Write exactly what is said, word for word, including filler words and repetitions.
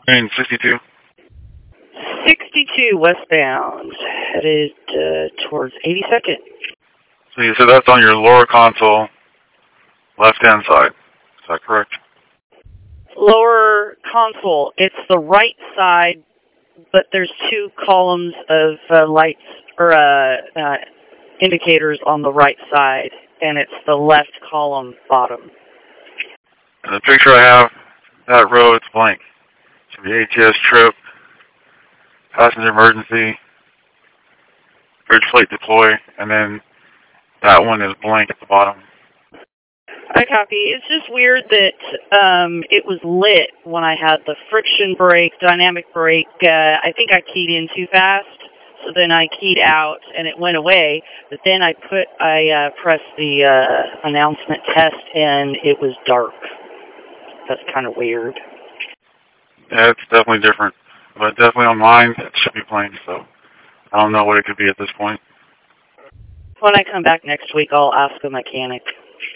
Train sixty-two. sixty-two westbound, headed uh, towards eighty-second. So you said that's on your lower console, left-hand side. Is that correct? Lower console. It's the right side, but there's two columns of uh, lights or uh, uh, indicators on the right side, and it's the left column bottom. And the picture I have, that row, it's blank. It should be A T S trip, passenger emergency, bridge flight deploy, and then that one is blank at the bottom. I copy. It's just weird that um, it was lit when I had the friction brake, dynamic brake. Uh, I think I keyed in too fast, so then I keyed out and it went away. But then I put, I uh, pressed the uh, announcement test and it was dark. That's kind of weird. Yeah, it's definitely different, but definitely on mine it should be blank. So I don't know what it could be at this point. When I come back next week, I'll ask the mechanic.